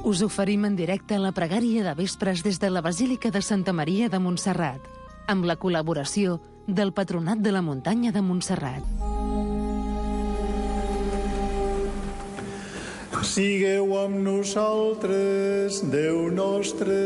Us oferim en directe la pregària de vespres des de la Basílica de Santa Maria de Montserrat, amb la col·laboració del Patronat de la Muntanya de Montserrat. Sigueu amb nosaltres, Déu nostre.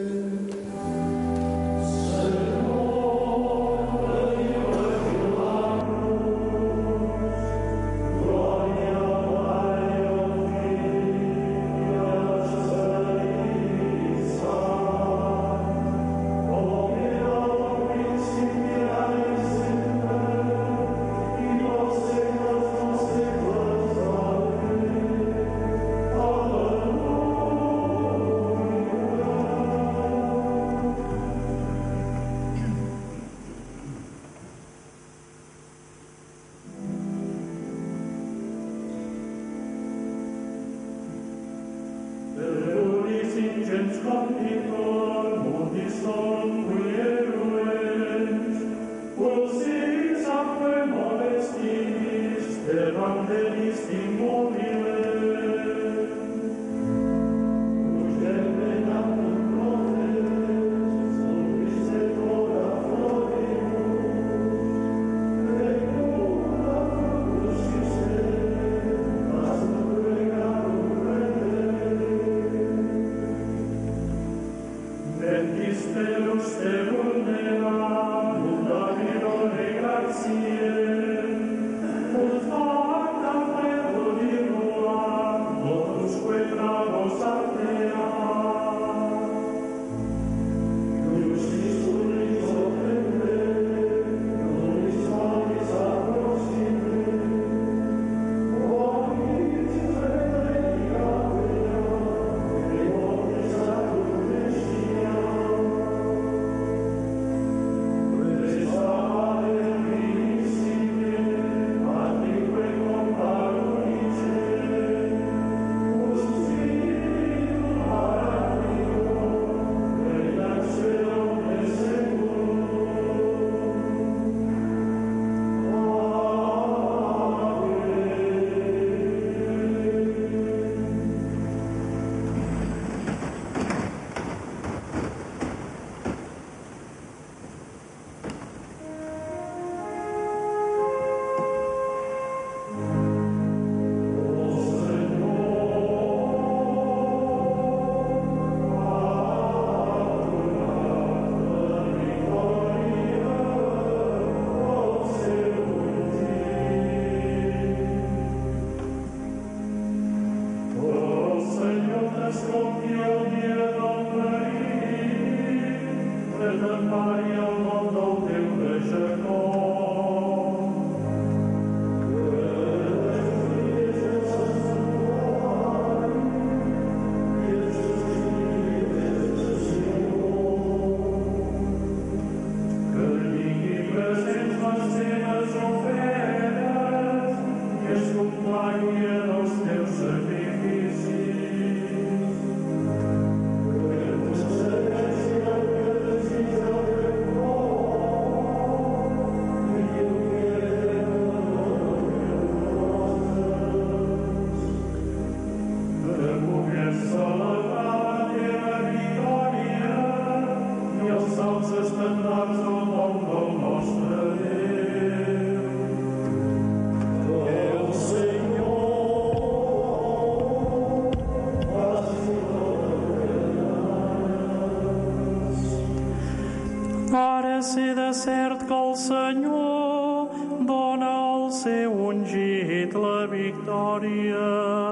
Ara sé de cert que el Senyor dona al seu ungit la victòria.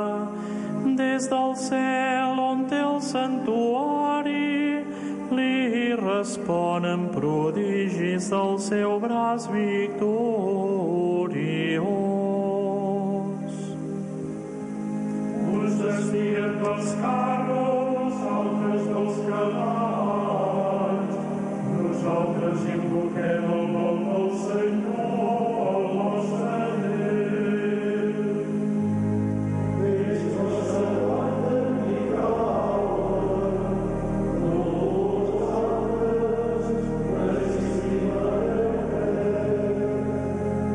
Des del cel on té el santuari li responen prodigis del seu braç victoriós. Uns desdien dels carros, altres dels cavalls. Nosaltres invoquem el nom del Senyor, el nostre Déu. Cristos s'aguanten i cauen, nosaltres resistim a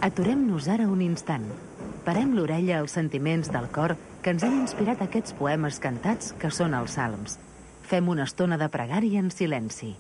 Aturem-nos ara un instant. Parem l'orella als sentiments del cor que ens han inspirat aquests poemes cantats que són els salms. Fem una estona de pregària en silenci.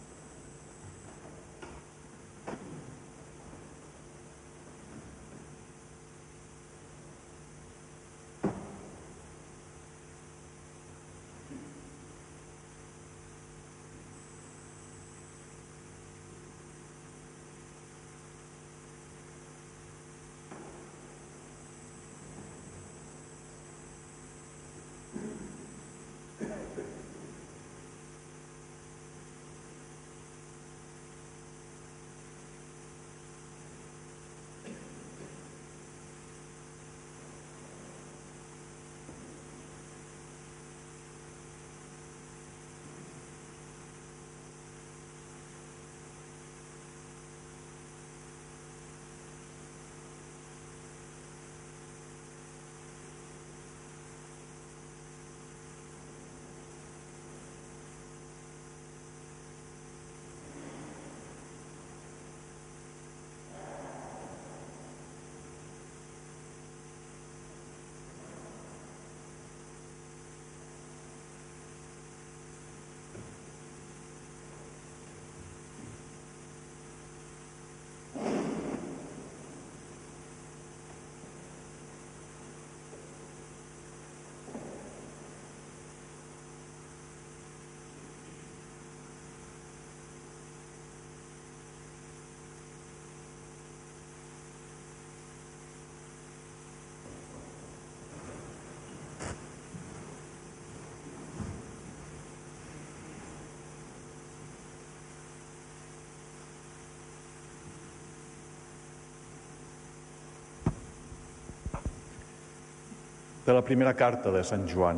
De la primera carta de Sant Joan.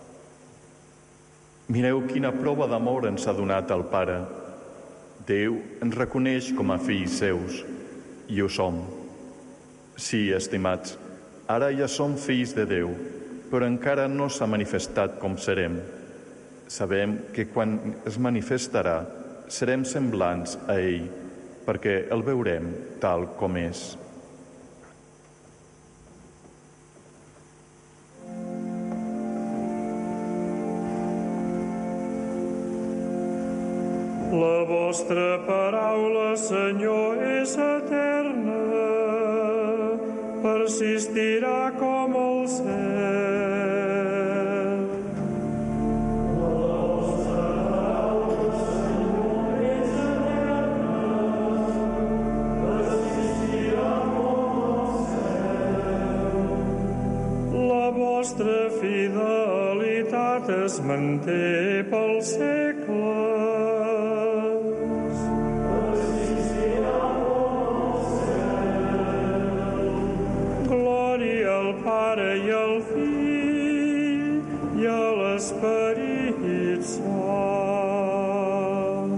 Mireu quina prova d'amor ens ha donat el Pare. Déu ens reconeix com a fills seus, i ho som. Sí, estimats, ara ja som fills de Déu, però encara no s'ha manifestat com serem. Sabem que quan es manifestarà serem semblants a ell, perquè el veurem tal com és. La vostra paraula, Senyor, és eterna, persistirà com el cel. La vostra paraula, Senyor, és eterna, persistirà com el cel. La vostra fidelitat es manté pel segle. Pare i al Fill i a l'Esperit Sant.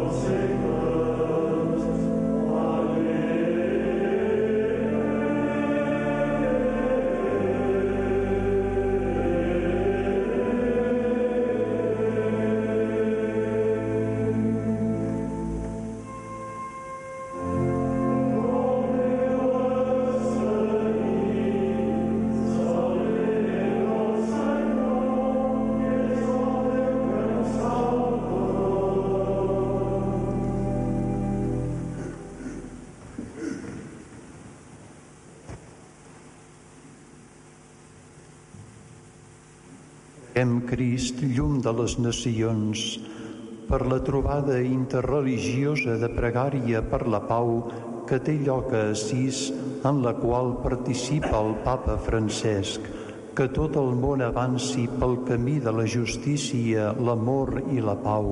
Crist, llum de les nacions, per la trobada interreligiosa de pregària per la pau que té lloc a Assís, en la qual participa el Papa Francesc, que tot el món avanci pel camí de la justícia, l'amor i la pau.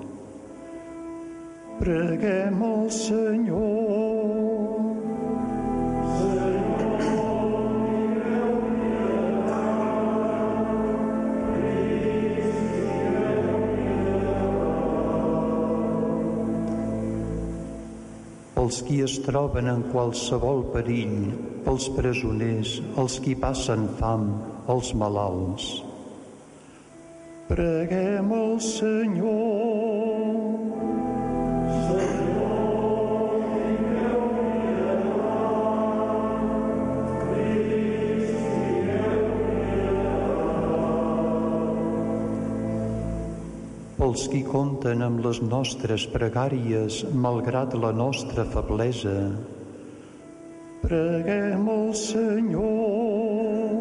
Preguem al Senyor. Els qui es troben en qualsevol perill, els presoners, els qui passen fam, els malalts. Preguem al Senyor. Pels qui compten amb les nostres pregàries, malgrat la nostra feblesa. Preguem al Senyor.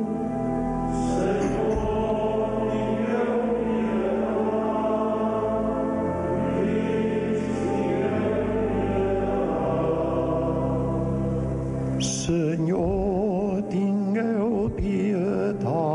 Senyor, tingueu pietat.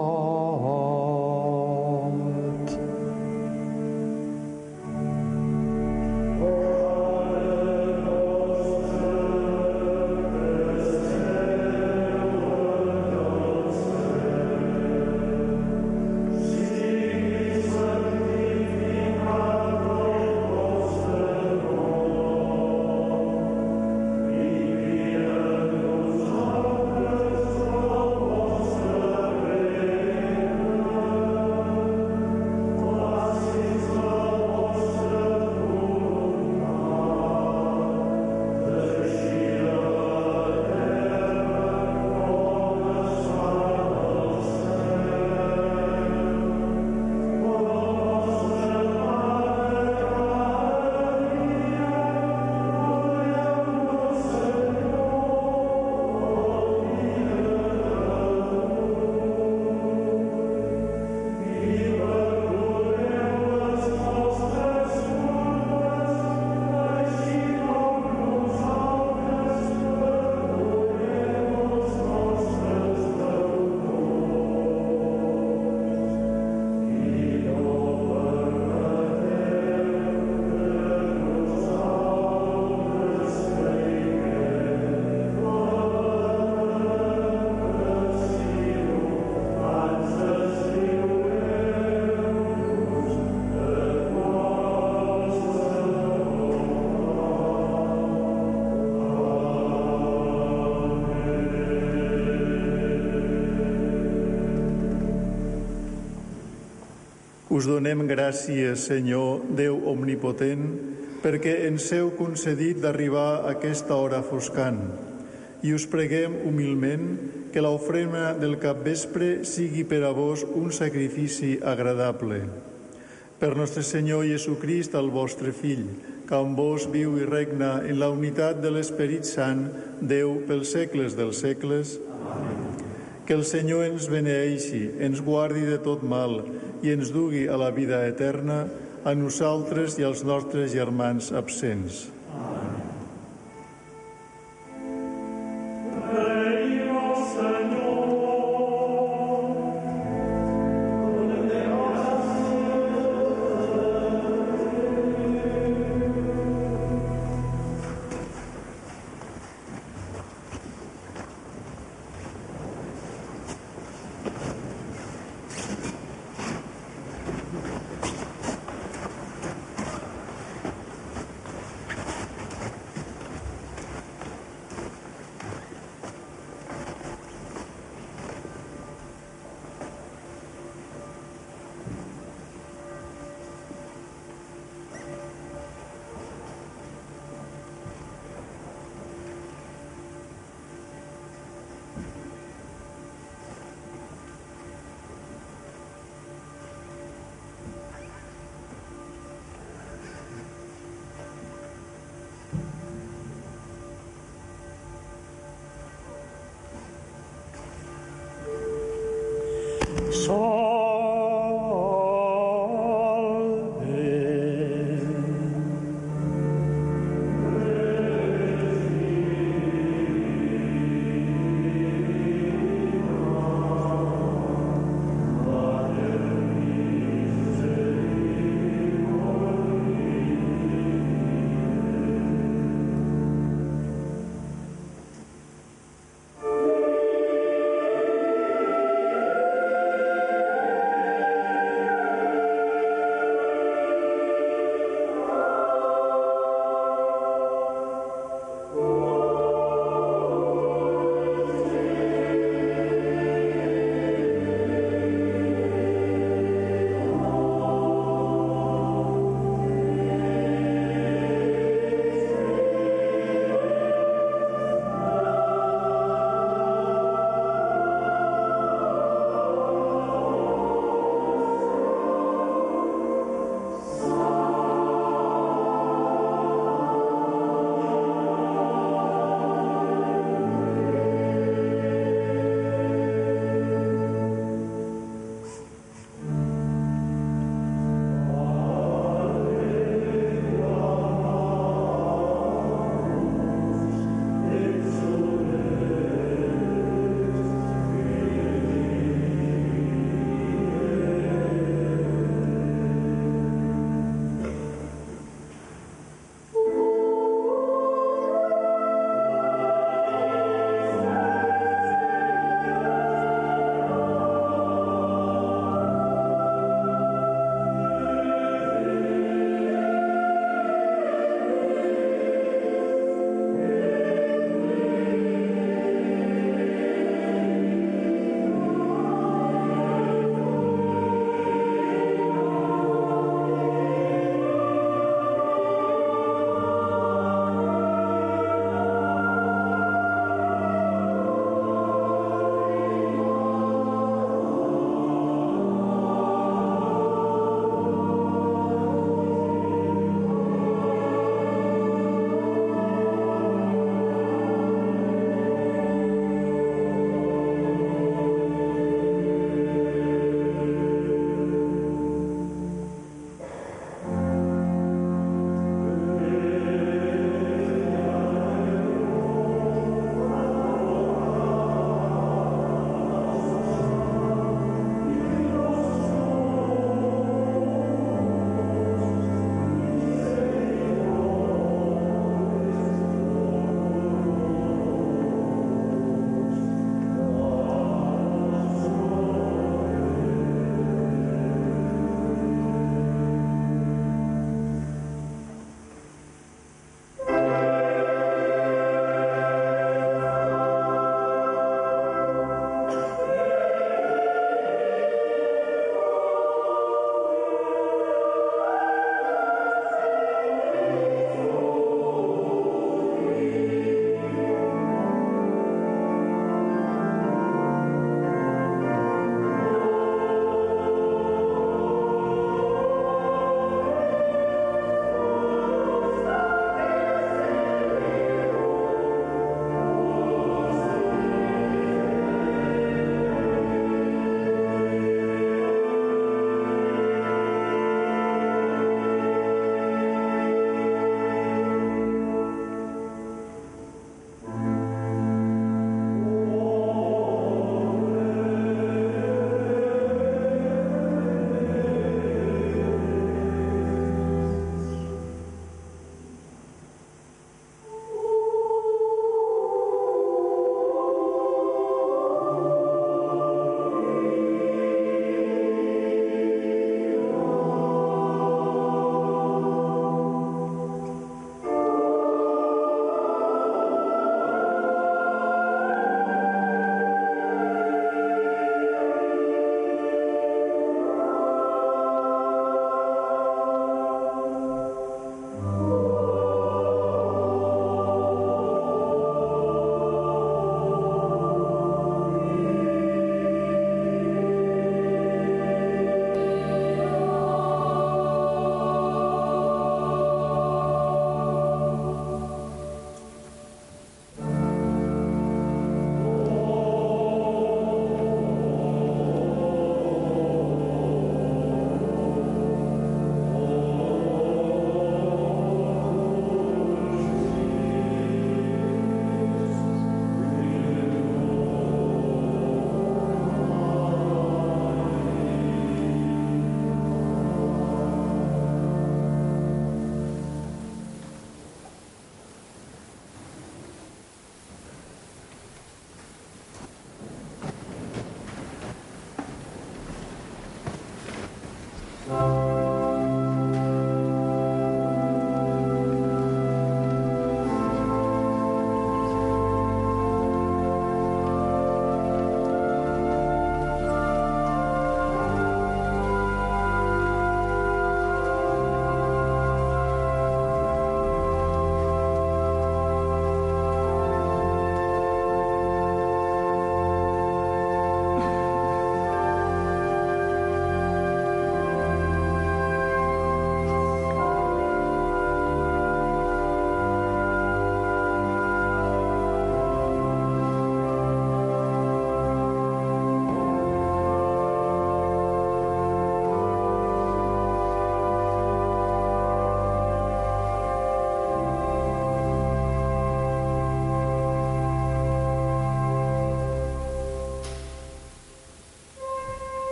Us donem gràcies, Senyor, Déu omnipotent, perquè ens heu concedit d'arribar a aquesta hora foscant. I us preguem humilment que l'ofrena del capvespre sigui per a vos un sacrifici agradable. Per nostre Senyor Jesucrist, el vostre Fill, que amb vos viu i regna en la unitat de l'Esperit Sant, Déu pels segles dels segles. Amén. Que el Senyor ens beneeixi, ens guardi de tot mal i ens dugui a la vida eterna, a nosaltres i als nostres germans absents. Amén.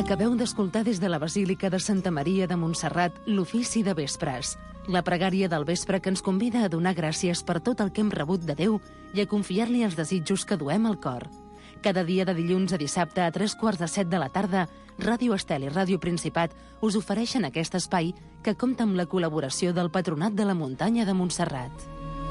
Acabeu d'escoltar des de la Basílica de Santa Maria de Montserrat l'ofici de vespres, la pregària del vespre que ens convida a donar gràcies per tot el que hem rebut de Déu i a confiar-li els desitjos que duem al cor. Cada dia de dilluns a dissabte a 3:45 de la tarda, Ràdio Estel i Ràdio Principat us ofereixen aquest espai que compta amb la col·laboració del Patronat de la Muntanya de Montserrat.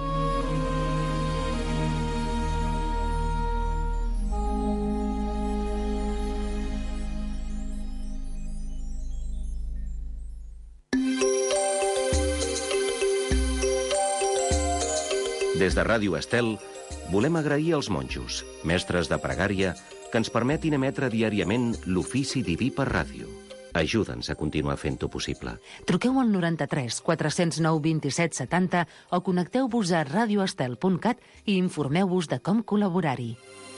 Des de Ràdio Estel, volem agrair als monjos, mestres de pregària, que ens permetin emetre diàriament l'ofici diví per ràdio. Ajuda'ns a continuar fent-ho possible. Truqueu al 93 409 27 70 o connecteu-vos a radioestel.cat i informeu-vos de com col·laborar-hi.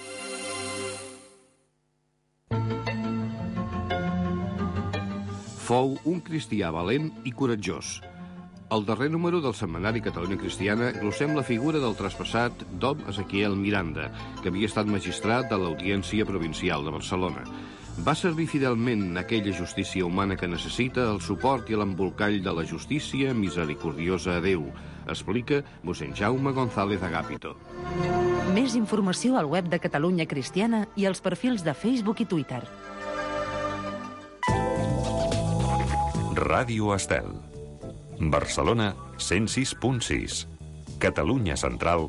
Fou un cristià valent i coratjós. Al darrer número del setmanari Catalunya Cristiana glossem la figura del traspassat Dom Ezequiel Miranda, que havia estat magistrat de l'Audiència Provincial de Barcelona. Va servir fidelment aquella justícia humana que necessita el suport i l'embolcall de la justícia misericordiosa a Déu, explica mossèn Jaume González Agapito. Més informació al web de Catalunya Cristiana i als perfils de Facebook i Twitter. Ràdio Estel. Barcelona, 106.6. Catalunya Central,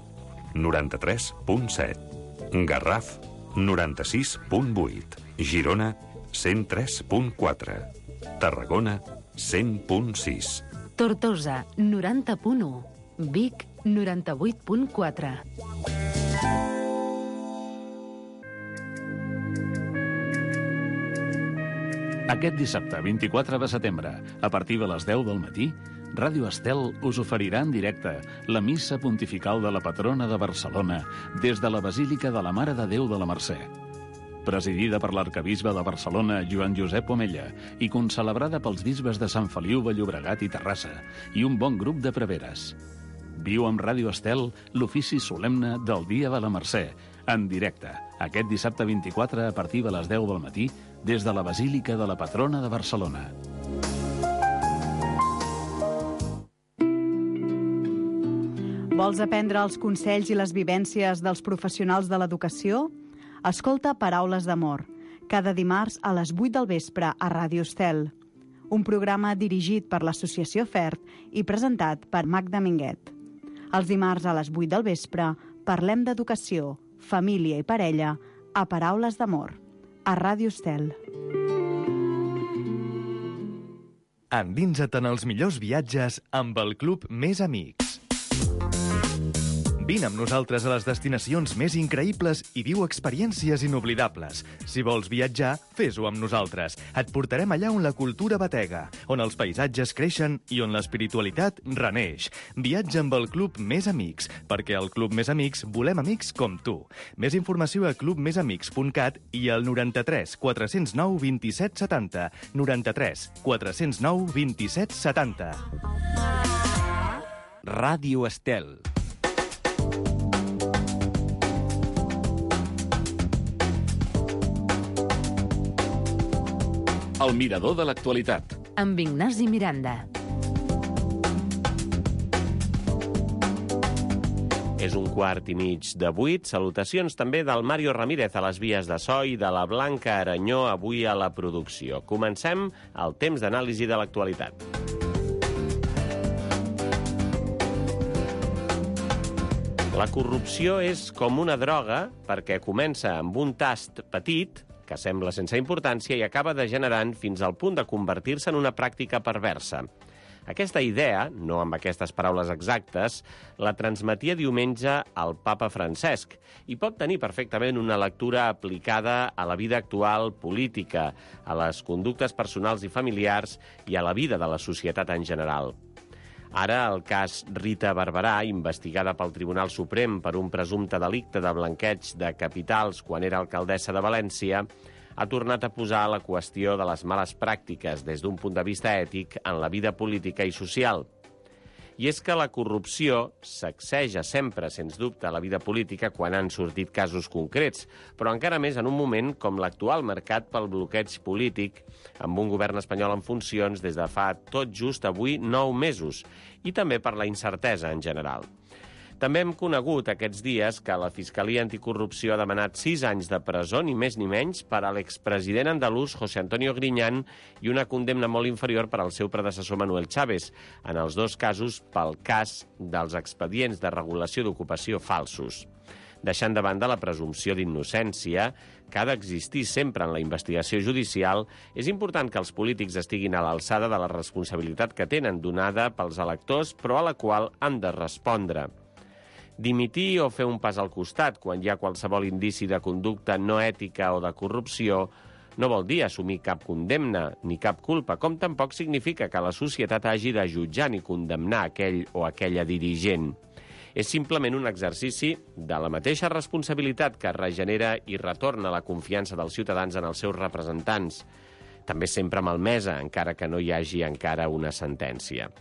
93.7. Garraf, 96.8. Girona, 103.4. Tarragona, 100.6. Tortosa, 90.1. Vic, 98.4. Aquest dissabte, 24 de setembre, a partir de les 10 del matí, Ràdio Estel us oferirà en directe la missa pontifical de la patrona de Barcelona des de la Basílica de la Mare de Déu de la Mercè. Presidida per l'arcabisbe de Barcelona, Joan Josep Omella, i concelebrada pels bisbes de Sant Feliu de Llobregat i Terrassa, i un bon grup de preveres. Viu amb Ràdio Estel l'ofici solemne del Dia de la Mercè, en directe, aquest dissabte 24 a partir de les 10 del matí, des de la Basílica de la Patrona de Barcelona. Vols aprendre els consells i les vivències dels professionals de l'educació? Escolta Paraules d'Amor, cada dimarts a les 8 del vespre a Ràdio Estel. Un programa dirigit per l'Associació FERT i presentat per Magda Minguet. Els dimarts a les 8 del vespre parlem d'educació, família i parella a Paraules d'Amor, a Ràdio Estel. Endinsa't en els millors viatges amb el Club Més Amics. Vine amb nosaltres a les destinacions més increïbles i viu experiències inoblidables. Si vols viatjar, fes-ho amb nosaltres. Et portarem allà on la cultura batega, on els paisatges creixen i on l'espiritualitat reneix. Viatja amb el Club Més Amics, perquè al Club Més Amics volem amics com tu. Més informació a clubmesamics.cat i al 93 409 27 70. 93 409 27 70. Ràdio Estel. El mirador de l'actualitat. Amb Ignasi Miranda. És 1:15 de 8. Salutacions també del Mario Ramírez a les vies de so i de la Blanca Aranyó avui a la producció. Comencem el temps d'anàlisi de l'actualitat. La corrupció és com una droga perquè comença amb un tast petit, que sembla sense importància, i acaba degenerant fins al punt de convertir-se en una pràctica perversa. Aquesta idea, no amb aquestes paraules exactes, la transmetia diumenge el papa Francesc i pot tenir perfectament una lectura aplicada a la vida actual política, a les conductes personals i familiars i a la vida de la societat en general. Ara, el cas Rita Barberà, investigada pel Tribunal Suprem per un presumpte delicte de blanqueig de capitals quan era alcaldessa de València, ha tornat a posar la qüestió de les males pràctiques des d'un punt de vista ètic en la vida política i social. I és que la corrupció sacseja sempre, sens dubte, la vida política quan han sortit casos concrets, però encara més en un moment com l'actual marcat pel bloqueig polític, amb un govern espanyol en funcions des de fa tot just avui 9 mesos, i també per la incertesa en general. També hem conegut aquests dies que la Fiscalia Anticorrupció ha demanat 6 anys de presó, ni més ni menys, per a l'expresident andalús José Antonio Griñán i una condemna molt inferior per al seu predecessor Manuel Chávez, en els 2 casos pel cas dels expedients de regulació d'ocupació falsos. Deixant de banda la presumpció d'innocència, que ha d'existir sempre en la investigació judicial, és important que els polítics estiguin a l'alçada de la responsabilitat que tenen donada pels electors, però a la qual han de respondre. Dimitir o fer un pas al costat quan hi ha qualsevol indici de conducta no ètica o de corrupció no vol dir assumir cap condemna ni cap culpa, com tampoc significa que la societat hagi de jutjar ni condemnar aquell o aquella dirigent. És simplement un exercici de la mateixa responsabilitat que regenera i retorna la confiança dels ciutadans en els seus representants, també sempre malmesa, encara que no hi hagi encara una sentència.